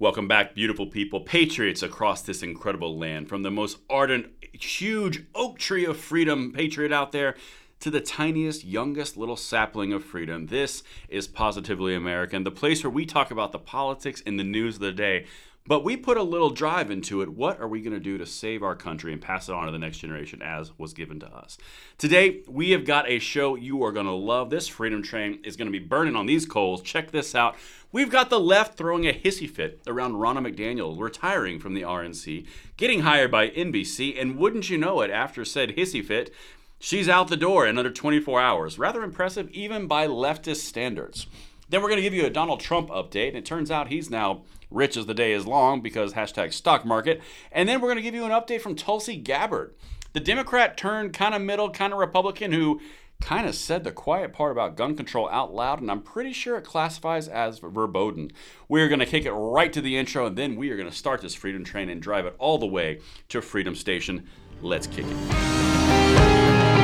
Welcome back, beautiful people, patriots across this incredible land, from the most ardent, huge oak tree of freedom patriot out there to the tiniest, youngest little sapling of freedom. This is Positively American, the place where we talk about the politics and the news of the day, but we put a little drive into it. What are we going to do to save our country and pass it on to the next generation as was given to us? Today, we have got a show you are going to love. This freedom train is going to be burning on these coals. Check this out. We've got the left throwing a hissy fit around Ronna McDaniel retiring from the RNC, getting hired by NBC, and wouldn't you know it, after said hissy fit, she's out the door in under 24 hours. Rather impressive even by leftist standards. Then we're going to give you a Donald Trump update, and it turns out he's now rich as the day is long because hashtag stock market. And then we're going to give you an update from Tulsi Gabbard, the Democrat turned kind of middle, kind of Republican who kind of said the quiet part about gun control out loud, and I'm pretty sure it classifies as verboten. We're going to kick it right to the intro, and then we are going to start this freedom train and drive it all the way to Freedom Station. Let's kick it.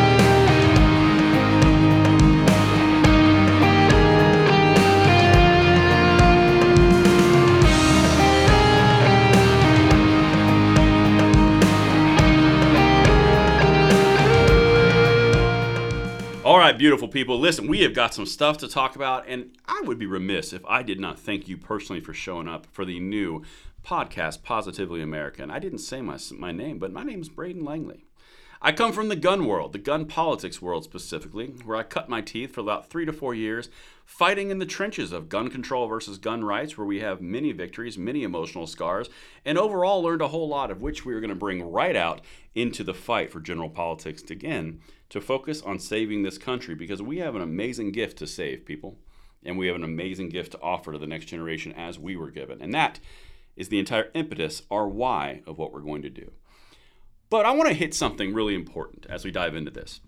All right, beautiful people. Listen, we have got some stuff to talk about, and I would be remiss if I did not thank you personally for showing up for the new podcast, Positively American. I didn't say my name, but my name is Braden Langley. I come from the gun world, the gun politics world specifically, where I cut my teeth for about 3 to 4 years, fighting in the trenches of gun control versus gun rights, where we have many victories, many emotional scars, and overall learned a whole lot of which we are going to bring right out into the fight for general politics again, to focus on saving this country, because we have an amazing gift to save, people, and we have an amazing gift to offer to the next generation as we were given. And that is the entire impetus, or why, of what we're going to do. But I want to hit something really important as we dive into this.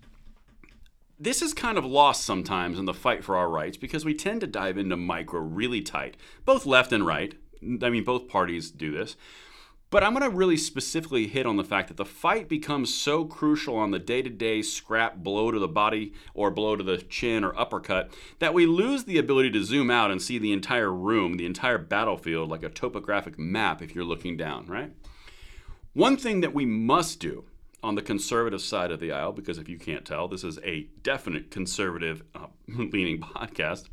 This is kind of lost sometimes in the fight for our rights because we tend to dive into micro really tight, both left and right. I mean, both parties do this. But I'm going to really specifically hit on the fact that the fight becomes so crucial on the day-to-day scrap, blow to the body or blow to the chin or uppercut, that we lose the ability to zoom out and see the entire room, the entire battlefield, like a topographic map if you're looking down, right? One thing that we must do on the conservative side of the aisle, because if you can't tell, this is a definite conservative leaning podcast,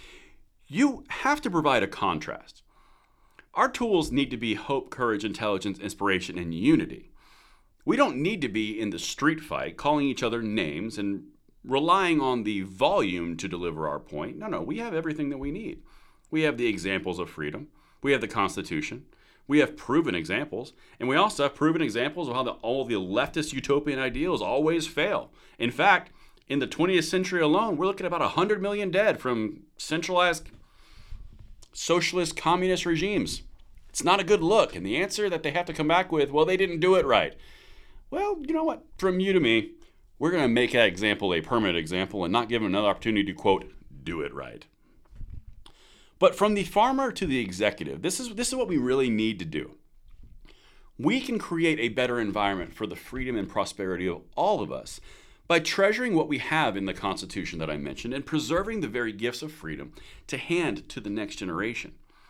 you have to provide a contrast. Our tools need to be hope, courage, intelligence, inspiration, and unity. We don't need to be in the street fight, calling each other names and relying on the volume to deliver our point. No, we have everything that we need. We have the examples of freedom. We have the Constitution. We have proven examples. And we also have proven examples of how all the leftist utopian ideals always fail. In fact, in the 20th century alone, we're looking at about 100 million dead from centralized socialist communist regimes. It's not a good look. And the answer that they have to come back with, well, they didn't do it right. Well, you know what? From you to me, we're going to make that example a permanent example and not give them another opportunity to, quote, do it right. But from the farmer to the executive, this is what we really need to do. We can create a better environment for the freedom and prosperity of all of us by treasuring what we have in the Constitution that I mentioned and preserving the very gifts of freedom to hand to the next generation.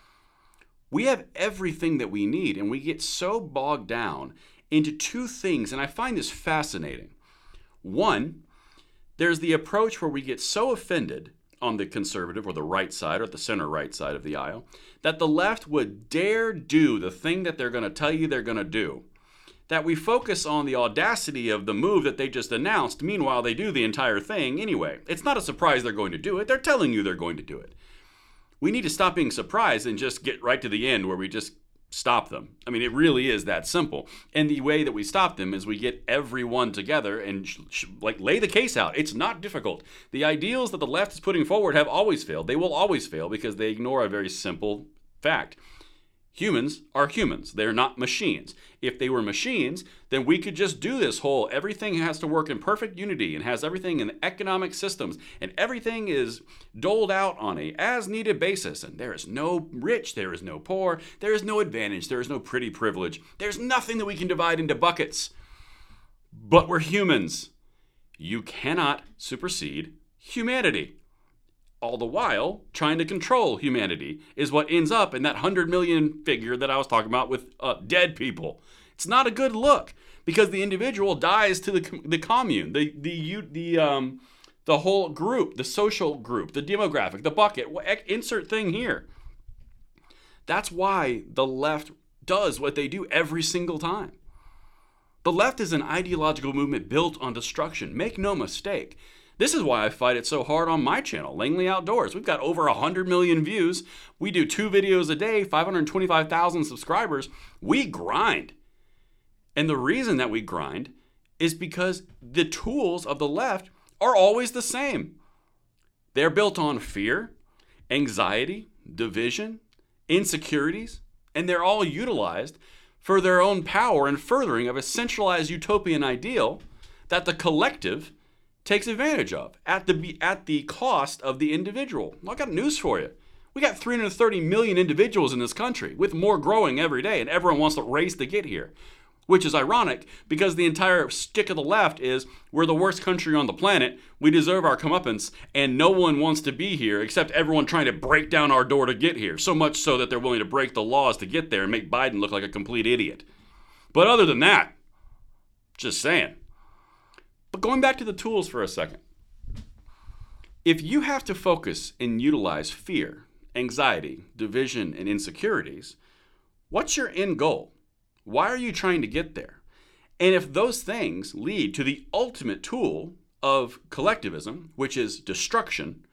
We have everything that we need, and we get so bogged down into two things, and I find this fascinating. One, there's the approach where we get so offended on the conservative or the right side or the center right side of the aisle that the left would dare do the thing that they're going to tell you they're going to do, that we focus on the audacity of the move that they just announced. Meanwhile, they do the entire thing anyway. It's not a surprise they're going to do it. They're telling you they're going to do it. We need to stop being surprised and just get right to the end where we just stop them. I mean, it really is that simple. And the way that we stop them is we get everyone together and lay the case out. It's not difficult. The ideals that the left is putting forward have always failed. They will always fail because they ignore a very simple fact. Humans are humans. They're not machines. If they were machines, then we could just do this whole everything has to work in perfect unity and has everything in economic systems and everything is doled out on a as needed basis. And there is no rich, there is no poor, there is no advantage, there is no pretty privilege. There's nothing that we can divide into buckets. But we're humans. You cannot supersede humanity. all the while trying to control humanity is what ends up in that 100 million figure that I was talking about with dead people. It's not a good look because the individual dies to the commune, the whole group, the social group, the demographic, the bucket, insert thing here. That's why the left does what they do every single time. The left is an ideological movement built on destruction. Make no mistake. This is why I fight it so hard on my channel, Langley Outdoors. We've got over 100 million views. We do 2 videos a day, 525,000 subscribers. We grind. And the reason that we grind is because the tools of the left are always the same. They're built on fear, anxiety, division, insecurities, and they're all utilized for their own power and furthering of a centralized utopian ideal that the collective takes advantage of at the cost of the individual. Well, I got news for you. We got 330 million individuals in this country, with more growing every day, and everyone wants to race to get here. Which is ironic because the entire stick of the left is we're the worst country on the planet, we deserve our comeuppance, and no one wants to be here except everyone trying to break down our door to get here. So much so that they're willing to break the laws to get there and make Biden look like a complete idiot. But other than that, just saying. But going back to the tools for a second. If you have to focus and utilize fear, anxiety, division, and insecurities, what's your end goal? Why are you trying to get there? And if those things lead to the ultimate tool of collectivism, which is destruction,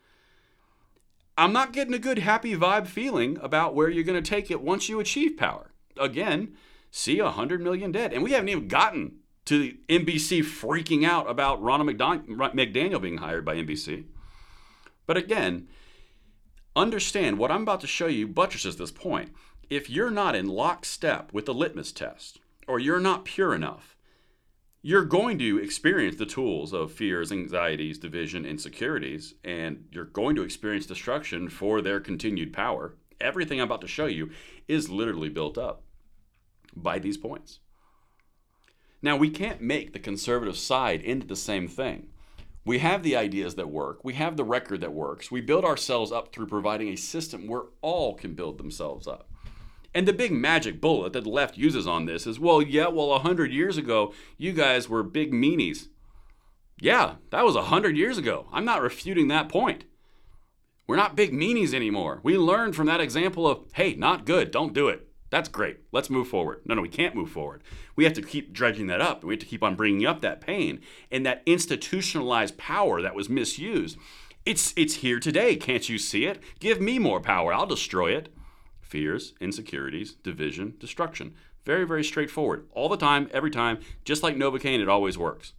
I'm not getting a good happy vibe feeling about where you're going to take it once you achieve power. Again, see 100 million dead. And we haven't even gotten to the NBC freaking out about Ronald McDaniel being hired by NBC. But again, understand what I'm about to show you buttresses this point. If you're not in lockstep with the litmus test, or you're not pure enough, you're going to experience the tools of fears, anxieties, division, insecurities, and you're going to experience destruction for their continued power. Everything I'm about to show you is literally built up by these points. Now, we can't make the conservative side into the same thing. We have the ideas that work. We have the record that works. We build ourselves up through providing a system where all can build themselves up. And the big magic bullet that the left uses on this is, 100 years ago, you guys were big meanies. Yeah, that was 100 years ago. I'm not refuting that point. We're not big meanies anymore. We learned from that example of, hey, not good, don't do it. That's great. Let's move forward. No, we can't move forward. We have to keep dredging that up. We have to keep on bringing up that pain and that institutionalized power that was misused. It's here today. Can't you see it? Give me more power. I'll destroy it. Fears, insecurities, division, destruction. Very, very straightforward. All the time, every time, just like Novocaine, it always works.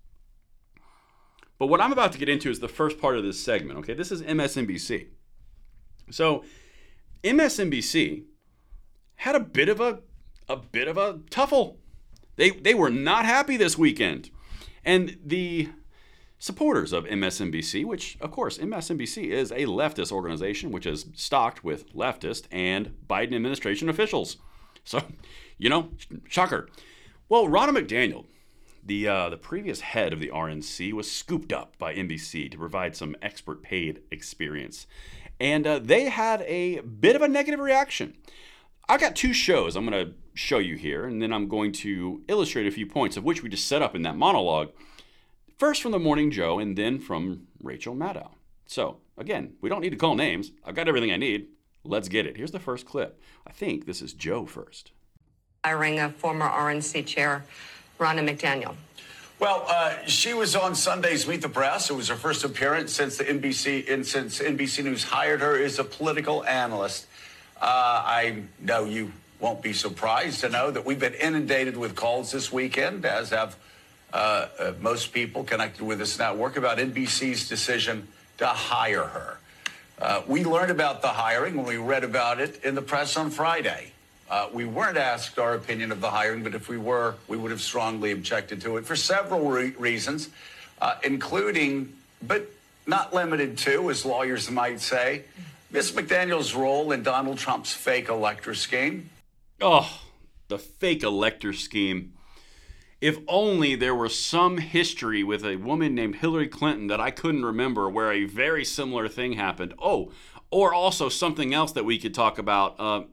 But what I'm about to get into is the first part of this segment, okay? This is MSNBC. So, MSNBC had a bit of a tuffle. They were not happy this weekend. And the supporters of MSNBC, which, of course, MSNBC is a leftist organization which is stocked with leftist and Biden administration officials. So, shocker. Well, Ronald McDaniel, the previous head of the RNC, was scooped up by NBC to provide some expert paid experience. And they had a bit of a negative reaction. I've got 2 shows I'm going to show you here, and then I'm going to illustrate a few points of which we just set up in that monologue. First from the Morning Joe, and then from Rachel Maddow. So, again, we don't need to call names. I've got everything I need. Let's get it. Here's the first clip. I think this is Joe first. Hiring a former RNC chair, Ronna McDaniel. Well, she was on Sunday's Meet the Press. It was her first appearance since NBC News hired her as a political analyst. I know you won't be surprised to know that we've been inundated with calls this weekend, as have most people connected with this network, about NBC's decision to hire her. We learned about the hiring when we read about it in the press on Friday. We weren't asked our opinion of the hiring, but if we were, we would have strongly objected to it for several reasons, including, but not limited to, as lawyers might say, Ms. McDaniel's role in Donald Trump's fake elector scheme. Oh, the fake elector scheme. If only there were some history with a woman named Hillary Clinton that I couldn't remember where a very similar thing happened. Oh, or also something else that we could talk about.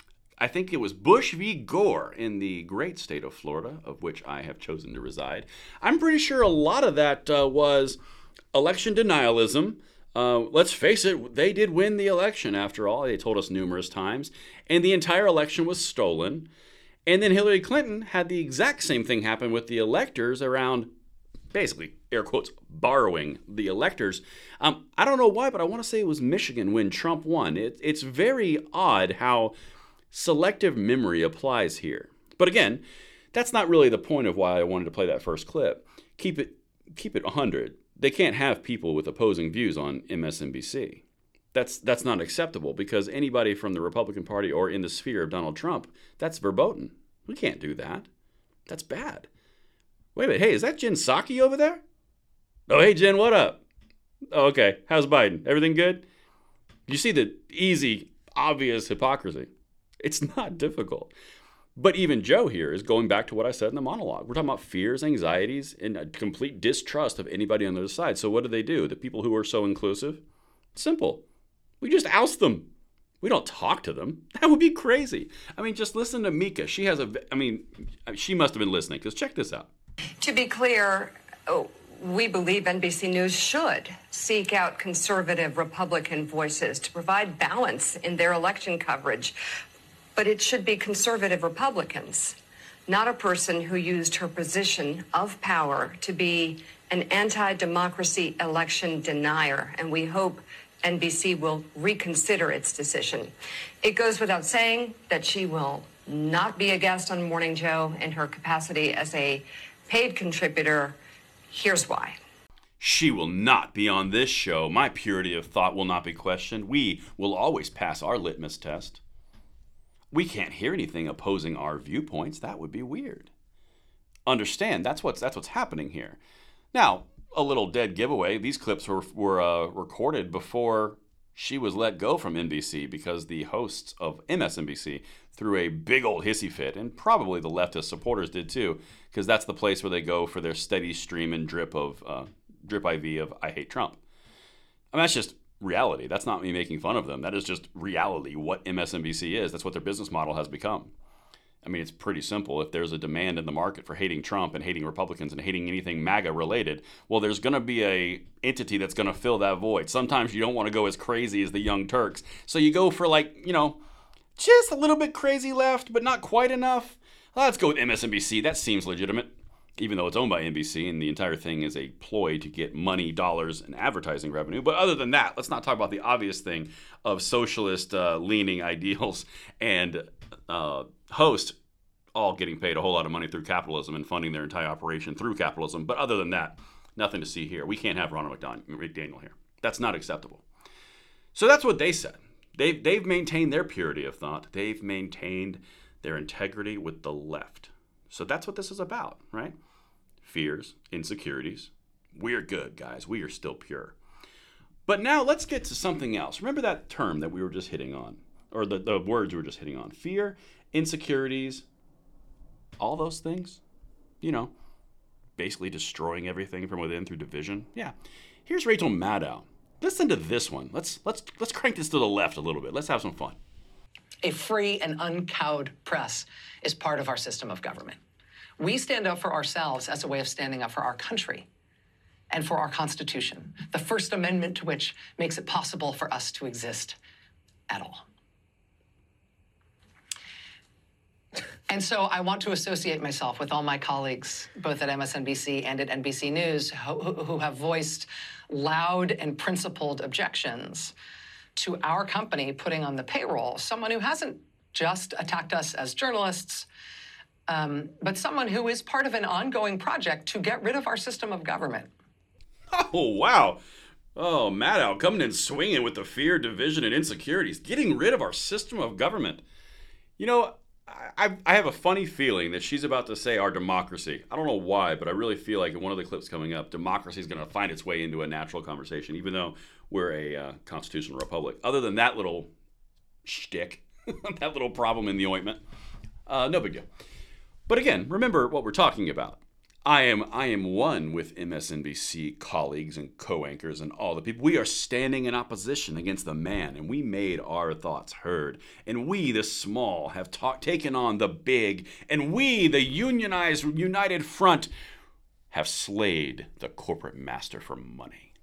I think it was Bush v. Gore in the great state of Florida, of which I have chosen to reside. I'm pretty sure a lot of that was election denialism. Let's face it, they did win the election after all. They told us numerous times. And the entire election was stolen. And then Hillary Clinton had the exact same thing happen with the electors around, basically, air quotes, borrowing the electors. I don't know why, but I want to say it was Michigan when Trump won. It's very odd how selective memory applies here. But again, that's not really the point of why I wanted to play that first clip. Keep it 100. They can't have people with opposing views on MSNBC. That's not acceptable because anybody from the Republican Party or in the sphere of Donald Trump, that's verboten. We can't do that. That's bad. Wait a minute. Hey, is that Jen Psaki over there? Oh, hey, Jen, what up? Oh, okay. How's Biden? Everything good? You see the easy, obvious hypocrisy. It's not difficult. But even Joe here is going back to what I said in the monologue. We're talking about fears, anxieties, and a complete distrust of anybody on the other side. So what do? The people who are so inclusive? Simple. We just oust them. We don't talk to them. That would be crazy. I mean, just listen to Mika. She must have been listening, because check this out. To be clear, we believe NBC News should seek out conservative Republican voices to provide balance in their election coverage. But it should be conservative Republicans, not a person who used her position of power to be an anti-democracy election denier. And we hope NBC will reconsider its decision. It goes without saying that she will not be a guest on Morning Joe in her capacity as a paid contributor. Here's why. She will not be on this show. My purity of thought will not be questioned. We will always pass our litmus test. We can't hear anything opposing our viewpoints. That would be weird. Understand, that's what's happening here. Now, a little dead giveaway. These clips were recorded before she was let go from NBC because the hosts of MSNBC threw a big old hissy fit, and probably the leftist supporters did too, because that's the place where they go for their steady stream and drip IV of I hate Trump. I mean, that's just reality. That's not me making fun of them. That is just reality, what MSNBC is. That's what their business model has become. I mean, it's pretty simple. If there's a demand in the market for hating Trump and hating Republicans and hating anything MAGA related, well, there's going to be a entity that's going to fill that void. Sometimes you don't want to go as crazy as the Young Turks. So you go for just a little bit crazy left, but not quite enough. Well, let's go with MSNBC. That seems legitimate, even though it's owned by NBC and the entire thing is a ploy to get money, dollars, and advertising revenue. But other than that, let's not talk about the obvious thing of socialist-leaning ideals and host all getting paid a whole lot of money through capitalism and funding their entire operation through capitalism. But other than that, nothing to see here. We can't have Ronald McDaniel here. That's not acceptable. So that's what they said. They've maintained their purity of thought. They've maintained their integrity with the left. So that's what this is about, right? Fears, insecurities. We're good, guys. We are still pure. But now let's get to something else. Remember that term that we were just hitting on, or the words we were just hitting on. Fear, insecurities, all those things. Basically destroying everything from within through division. Yeah. Here's Rachel Maddow. Listen to this one. Let's crank this to the left a little bit. Let's have some fun. A free and uncowed press is part of our system of government. We stand up for ourselves as a way of standing up for our country and for our Constitution, the First Amendment to which makes it possible for us to exist at all. And so I want to associate myself with all my colleagues, both at MSNBC and at NBC News, who have voiced loud and principled objections to our company putting on the payroll someone who hasn't just attacked us as journalists, but someone who is part of an ongoing project to get rid of our system of government. Oh, wow. Oh, Maddow coming in swinging with the fear, division, and insecurities, getting rid of our system of government. I have a funny feeling that she's about to say our democracy. I don't know why, but I really feel like in one of the clips coming up, democracy is going to find its way into a natural conversation, even though we're a constitutional republic. Other than that little shtick, that little problem in the ointment, no big deal. But again, remember what we're talking about. I am one with MSNBC colleagues and co-anchors and all the people. We are standing in opposition against the man, and we made our thoughts heard. And we, the small, have taken on the big, and we, the unionized, united front, have slayed the corporate master for money.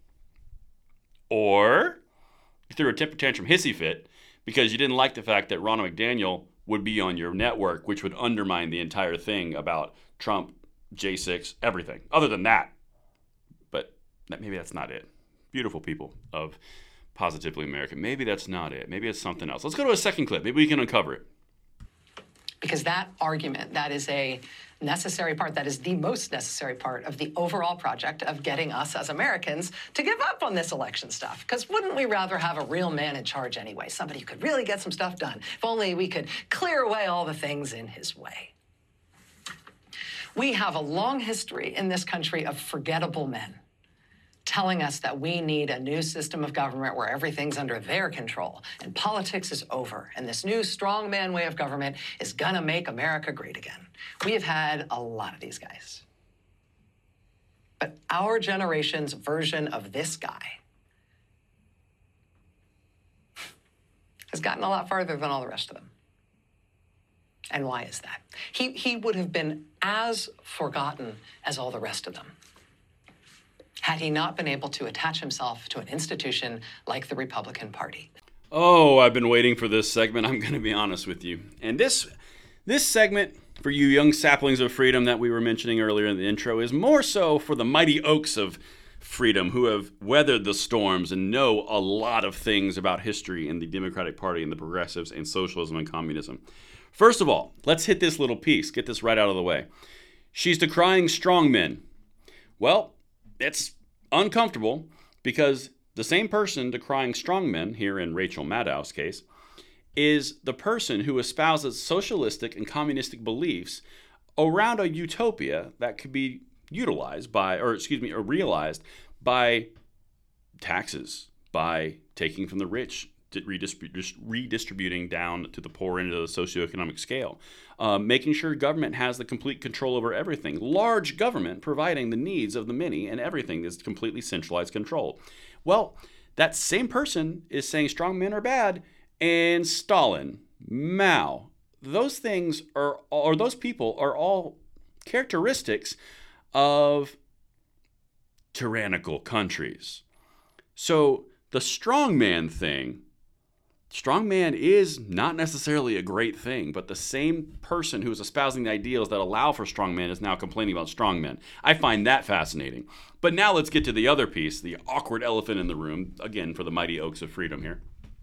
Or you threw a temper tantrum hissy fit because you didn't like the fact that Ronna McDaniel would be on your network, which would undermine the entire thing about Trump, J6, everything. Other than that, but maybe that's not it. Beautiful people of Positively American. Maybe that's not it. Maybe it's something else. Let's go to a second clip. Maybe we can uncover it. Because that argument, that is a necessary part, that is the most necessary part of the overall project of getting us as Americans to give up on this election stuff. Because wouldn't we rather have a real man in charge anyway? Somebody who could really get some stuff done. If only we could clear away all the things in his way. We have a long history in this country of forgettable men telling us that we need a new system of government where everything's under their control and politics is over and this new strongman way of government is gonna make America great again. We have had a lot of these guys. But our generation's version of this guy has gotten a lot farther than all the rest of them. And why is that? He would have been as forgotten as all the rest of them had he not been able to attach himself to an institution like the Republican Party. Oh, I've been waiting for this segment. I'm going to be honest with you. And this segment, for you young saplings of freedom that we were mentioning earlier in the intro, is more so for the mighty oaks of freedom who have weathered the storms and know a lot of things about history in the Democratic Party and the progressives and socialism and communism. First of all, let's hit this little piece. Get this right out of the way. She's decrying strongmen. Well, it's uncomfortable because the same person decrying strongmen, here in Rachel Maddow's case, is the person who espouses socialistic and communistic beliefs around a utopia that could be realized by taxes, by taking from the rich, redistributing down to the poor end of the socioeconomic scale, making sure government has the complete control over everything. Large government providing the needs of the many, and everything is completely centralized control. Well, that same person is saying strong men are bad, and Stalin, Mao, those things are, or those people are all characteristics of tyrannical countries. So the strongman thing, strongman is not necessarily a great thing, but the same person who is espousing the ideals that allow for strongman is now complaining about strongmen. I find that fascinating. But now let's get to the other piece, the awkward elephant in the room, again, for the mighty oaks of freedom here.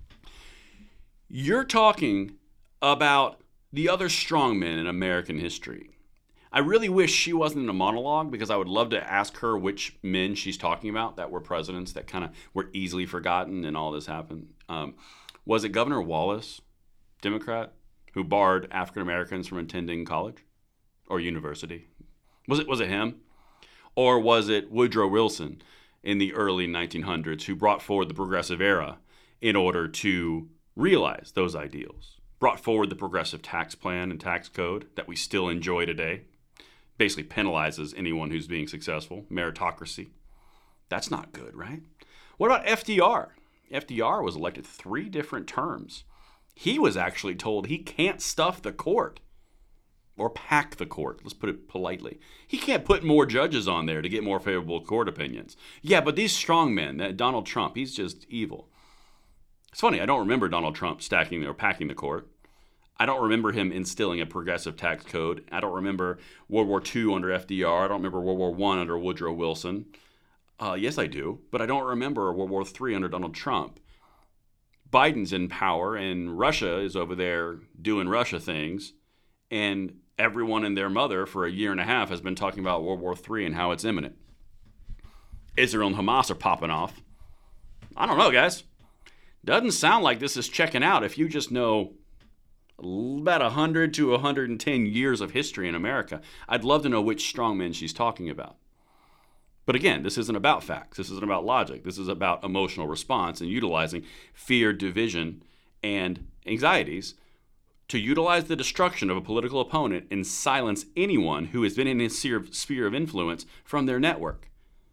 You're talking about the other strongmen in American history. I really wish she wasn't in a monologue because I would love to ask her which men she's talking about that were presidents that kind of were easily forgotten and all this happened. Was it Governor Wallace, Democrat, who barred African Americans from attending college or university? Was it him? Or was it Woodrow Wilson in the early 1900s who brought forward the progressive era in order to realize those ideals? Brought forward the progressive tax plan and tax code that we still enjoy today. Basically penalizes anyone who's being successful. Meritocracy. That's not good, right? What about FDR? FDR was elected 3 different terms. He was actually told he can't stuff the court or pack the court. Let's put it politely. He can't put more judges on there to get more favorable court opinions. Yeah, but these strong men, Donald Trump, he's just evil. It's funny, I don't remember Donald Trump stacking or packing the court. I don't remember him instilling a progressive tax code. I don't remember World War II under FDR. I don't remember World War I under Woodrow Wilson. Yes, I do, but I don't remember World War III under Donald Trump. Biden's in power, and Russia is over there doing Russia things, and everyone and their mother for a year and a half has been talking about World War III and how it's imminent. Israel and Hamas are popping off. I don't know, guys. Doesn't sound like this is checking out if you just know about 100 to 110 years of history in America. I'd love to know which strongmen she's talking about. But again, this isn't about facts. This isn't about logic. This is about emotional response and utilizing fear, division, and anxieties to utilize the destruction of a political opponent and silence anyone who has been in his sphere of influence from their network.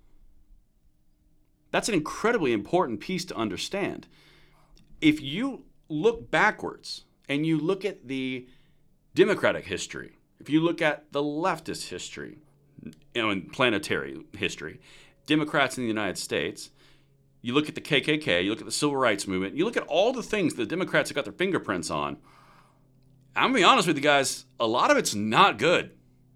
That's an incredibly important piece to understand. If you look backwards and you look at the Democratic history, if you look at the leftist history, and planetary history, Democrats in the United States, you look at the KKK, you look at the Civil Rights Movement, you look at all the things the Democrats have got their fingerprints on, I'm going to be honest with you guys, a lot of it's not good.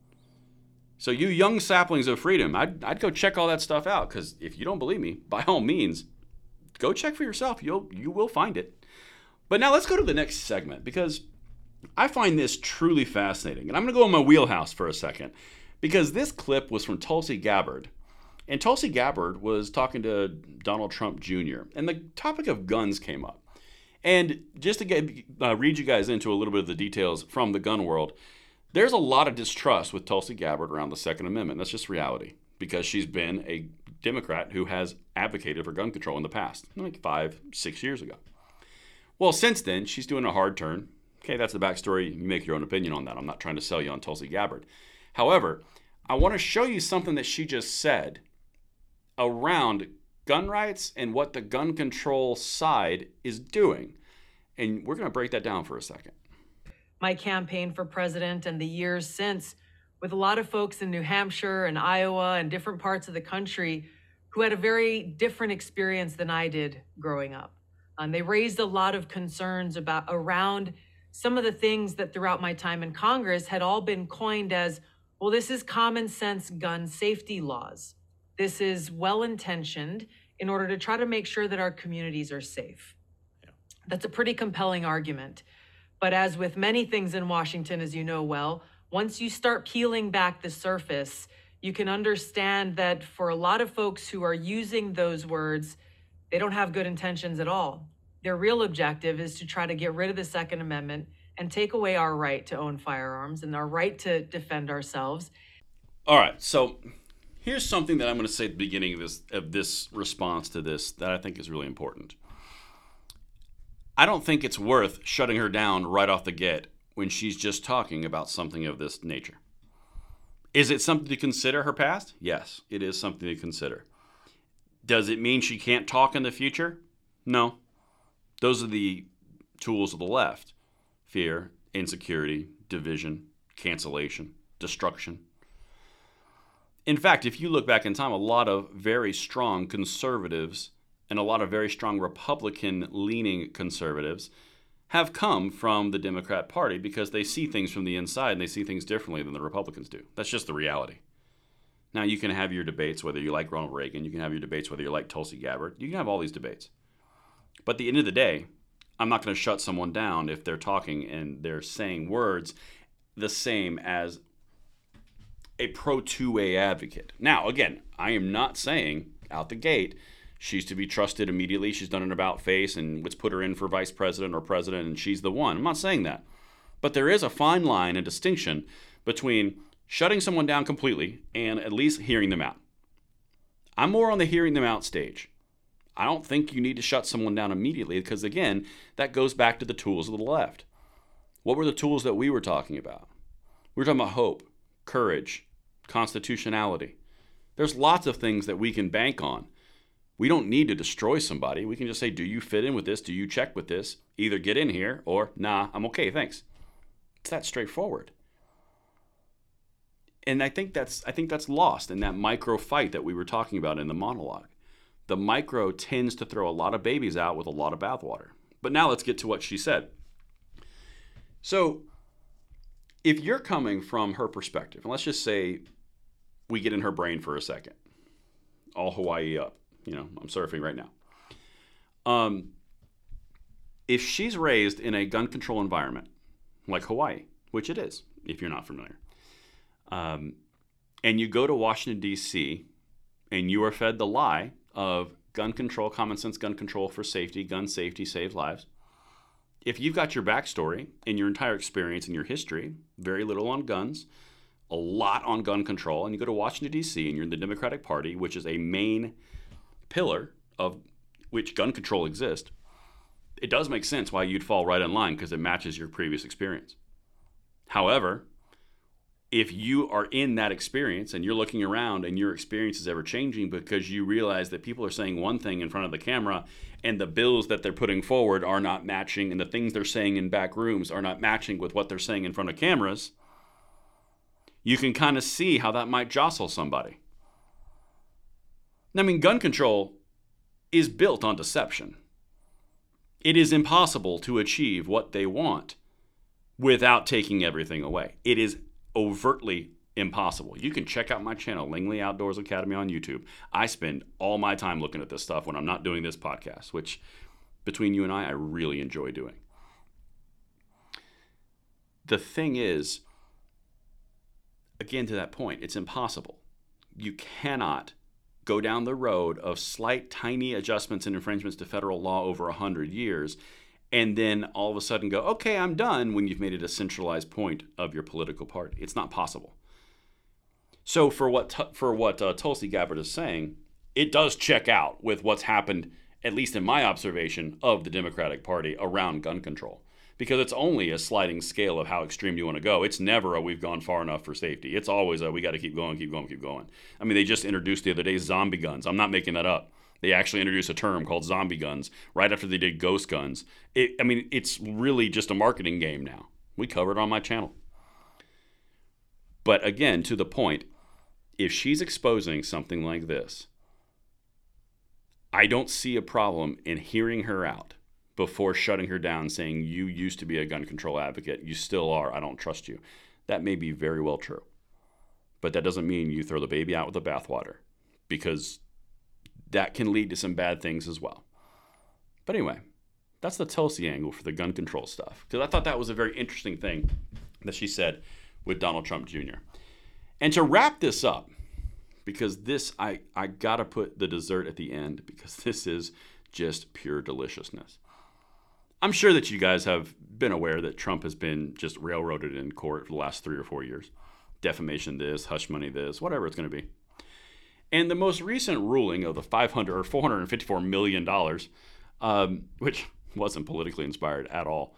So you young saplings of freedom, I'd go check all that stuff out, because if you don't believe me, by all means, go check for yourself. You will find it. But now let's go to the next segment, because I find this truly fascinating. And I'm going to go in my wheelhouse for a second, because this clip was from Tulsi Gabbard. And Tulsi Gabbard was talking to Donald Trump Jr., and the topic of guns came up. And just to read you guys into a little bit of the details from the gun world, there's a lot of distrust with Tulsi Gabbard around the Second Amendment. That's just reality, because she's been a Democrat who has advocated for gun control in the past, like 5-6 years ago. Well, since then, she's doing a hard turn. Okay, that's the backstory. You make your own opinion on that. I'm not trying to sell you on Tulsi Gabbard. However, I want to show you something that she just said around gun rights and what the gun control side is doing. And we're going to break that down for a second. My campaign for president and the years since, with a lot of folks in New Hampshire and Iowa and different parts of the country who had a very different experience than I did growing up. They raised a lot of concerns around some of the things that throughout my time in Congress had all been coined as, well, this is common sense gun safety laws. This is well-intentioned in order to try to make sure that our communities are safe. Yeah. That's a pretty compelling argument. But as with many things in Washington, as you know well, once you start peeling back the surface, you can understand that for a lot of folks who are using those words, they don't have good intentions at all. Their real objective is to try to get rid of the Second Amendment and take away our right to own firearms and our right to defend ourselves. All right, so here's something that I'm going to say at the beginning of this response to this that I think is really important. I don't think it's worth shutting her down right off the get when she's just talking about something of this nature. Is it something to consider, her past? Yes, it is something to consider. Does it mean she can't talk in the future? No. Those are the tools of the left. Fear, insecurity, division, cancellation, destruction. In fact, if you look back in time, a lot of very strong conservatives and a lot of very strong Republican-leaning conservatives have come from the Democrat Party because they see things from the inside and they see things differently than the Republicans do. That's just the reality. Now, you can have your debates whether you like Ronald Reagan. You can have your debates whether you like Tulsi Gabbard. You can have all these debates. But at the end of the day, I'm not going to shut someone down if they're talking and they're saying words the same as a pro-2A advocate. Now, again, I am not saying out the gate she's to be trusted immediately. She's done an about-face and let's put her in for vice president or president and she's the one. I'm not saying that. But there is a fine line and distinction between shutting someone down completely and at least hearing them out. I'm more on the hearing them out stage. I don't think you need to shut someone down immediately because, again, that goes back to the tools of the left. What were the tools that we were talking about? We were talking about hope, courage, constitutionality. There's lots of things that we can bank on. We don't need to destroy somebody. We can just say, do you fit in with this? Do you check with this? Either get in here or, nah, I'm okay, thanks. It's that straightforward. And I think that's lost in that micro fight that we were talking about in the monologue. The micro tends to throw a lot of babies out with a lot of bathwater. But now let's get to what she said. So if you're coming from her perspective, and let's just say we get in her brain for a second, all Hawaii up, I'm surfing right now. If she's raised in a gun control environment like Hawaii, which it is, if you're not familiar, and you go to Washington, D.C., and you are fed the lie of gun control, common sense gun control for safety, gun safety saves lives. If you've got your backstory and your entire experience and your history, very little on guns, a lot on gun control, and you go to Washington, D.C., and you're in the Democratic Party, which is a main pillar of which gun control exists, it does make sense why you'd fall right in line because it matches your previous experience. However, if you are in that experience and you're looking around and your experience is ever changing because you realize that people are saying one thing in front of the camera and the bills that they're putting forward are not matching and the things they're saying in back rooms are not matching with what they're saying in front of cameras, you can kind of see how that might jostle somebody. I mean, gun control is built on deception. It is impossible to achieve what they want without taking everything away. It is overtly impossible. You can check out my channel, Langley Outdoors Academy on YouTube. I spend all my time looking at this stuff when I'm not doing this podcast, which between you and I really enjoy doing. The thing is, again, to that point, it's impossible. You cannot go down the road of slight, tiny adjustments and infringements to federal law over 100 years, and then all of a sudden go, okay, I'm done, when you've made it a centralized point of your political party. It's not possible. So for what Tulsi Gabbard is saying, it does check out with what's happened, at least in my observation, of the Democratic Party around gun control. Because it's only a sliding scale of how extreme you want to go. It's never a we've gone far enough for safety. It's always a we got to keep going, keep going, keep going. I mean, they just introduced the other day zombie guns. I'm not making that up. They actually introduced a term called zombie guns right after they did ghost guns. It's really just a marketing game now. We covered it on my channel. But again, to the point, if she's exposing something like this, I don't see a problem in hearing her out before shutting her down, saying, you used to be a gun control advocate, you still are, I don't trust you. That may be very well true. But that doesn't mean you throw the baby out with the bathwater, because that can lead to some bad things as well. But anyway, that's the Tulsi angle for the gun control stuff, because I thought that was a very interesting thing that she said with Donald Trump Jr. And to wrap this up, because this, I gotta put the dessert at the end, because this is just pure deliciousness. I'm sure that you guys have been aware that Trump has been just railroaded in court for the last 3 or 4 years. Defamation this, hush money this, whatever it's going to be. And the most recent ruling of the $454 million, which wasn't politically inspired at all,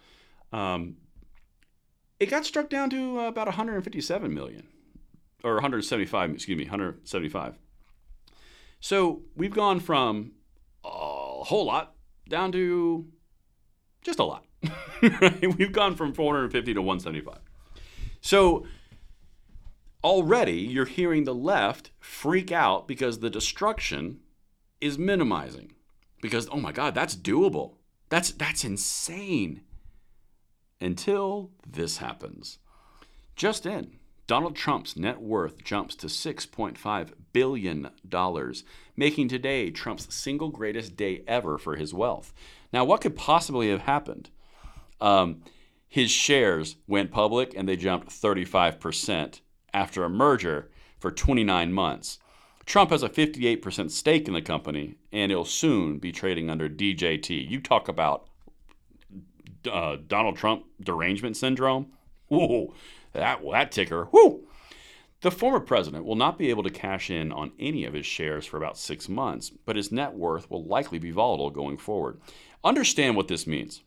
it got struck down to about 157 million, or 175. So we've gone from a whole lot down to just a lot. Right? We've gone from 450 to 175. So already you're hearing the left freak out because the destruction is minimizing. Because, oh my God, that's doable. That's insane. Until this happens. Just in, Donald Trump's net worth jumps to $6.5 billion, making today Trump's single greatest day ever for his wealth. Now, what could possibly have happened? His shares went public and they jumped 35% after a merger for 29 months. Trump has a 58% stake in the company, and it'll soon be trading under DJT. You talk about Donald Trump derangement syndrome. Ooh, that ticker. Whoo! The former president will not be able to cash in on any of his shares for about 6 months, but his net worth will likely be volatile going forward. Understand what this means.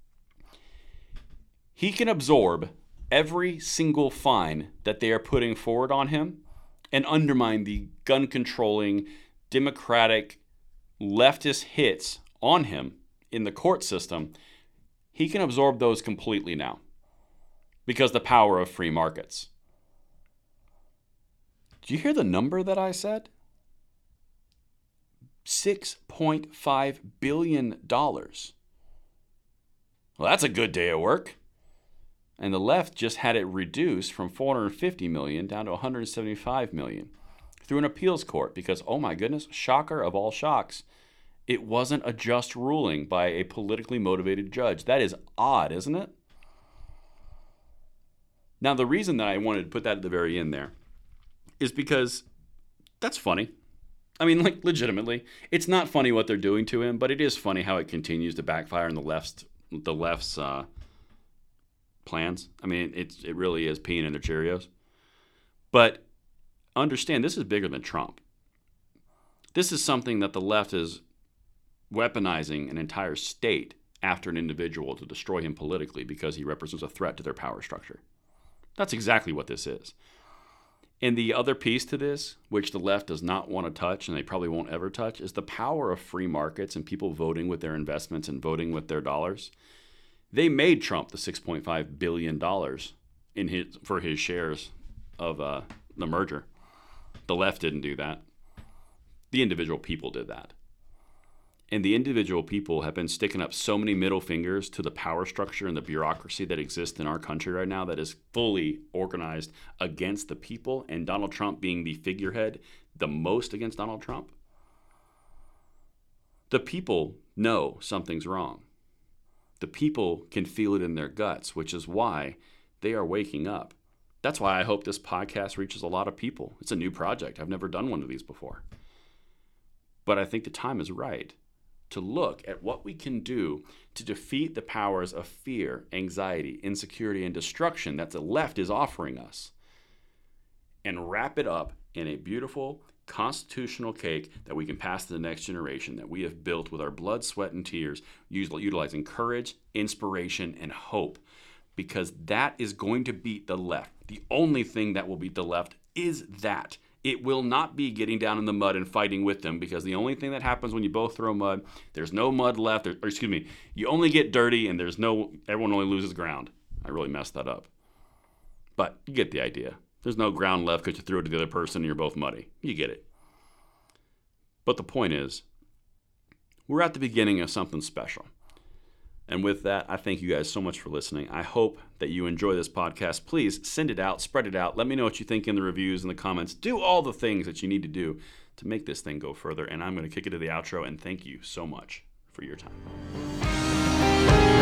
He can absorb every single fine that they are putting forward on him and undermine the gun-controlling, democratic, leftist hits on him in the court system. He can absorb those completely now because the power of free markets. Do you hear the number that I said? $6.5 billion. Well, that's a good day at work. And the left just had it reduced from $450 million down to $175 million through an appeals court because, oh my goodness, shocker of all shocks, it wasn't a just ruling by a politically motivated judge. That is odd, isn't it? Now, the reason that I wanted to put that at the very end there is because that's funny. I mean, like, legitimately, it's not funny what they're doing to him, but it is funny how it continues to backfire in the left's plans. I mean, it really is peeing in their Cheerios. But understand, this is bigger than Trump. This is something that the left is weaponizing an entire state after an individual to destroy him politically because he represents a threat to their power structure. That's exactly what this is. And the other piece to this, which the left does not want to touch and they probably won't ever touch, is the power of free markets and people voting with their investments and voting with their dollars. They made Trump the $6.5 billion for his shares of the merger. The left didn't do that. The individual people did that. And the individual people have been sticking up so many middle fingers to the power structure and the bureaucracy that exists in our country right now that is fully organized against the people, and Donald Trump being the figurehead the most against Donald Trump. The people know something's wrong. The people can feel it in their guts, which is why they are waking up. That's why I hope this podcast reaches a lot of people. It's a new project. I've never done one of these before. But I think the time is right to look at what we can do to defeat the powers of fear, anxiety, insecurity, and destruction that the left is offering us, and wrap it up in a beautiful constitutional cake that we can pass to the next generation, that we have built with our blood, sweat, and tears, utilizing courage, inspiration, and hope, because that is going to beat the left. The only thing that will beat the left is that. It will not be getting down in the mud and fighting with them, because the only thing that happens when you both throw mud, there's no mud left, you only get dirty and everyone only loses ground. I really messed that up. But you get the idea. There's no ground left because you threw it to the other person and you're both muddy. You get it. But the point is, we're at the beginning of something special. And with that, I thank you guys so much for listening. I hope that you enjoy this podcast. Please send it out, spread it out. Let me know what you think in the reviews and the comments. Do all the things that you need to do to make this thing go further. And I'm going to kick it to the outro. And thank you so much for your time.